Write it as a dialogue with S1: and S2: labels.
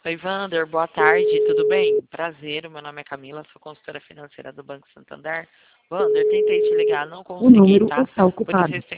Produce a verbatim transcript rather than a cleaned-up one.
S1: Oi, Vander, boa tarde, tudo bem? Prazer, meu nome é Camila, sou consultora financeira do Banco Santander. Vander, tentei te ligar, não
S2: O
S1: consegui,
S2: número
S1: tá?
S2: está
S1: Porque
S2: ocupado.
S1: vocês